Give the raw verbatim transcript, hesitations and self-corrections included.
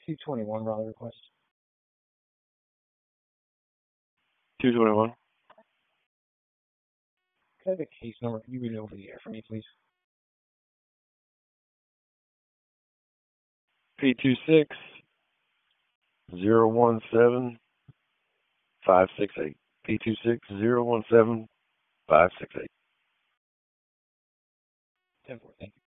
two twenty-one, Raleigh request. two twenty-one. Can I have the case number? Can you read it over the air for me, please? P two six zero one seven five six eight. P two six zero one seven five six eight. ten four, thank you.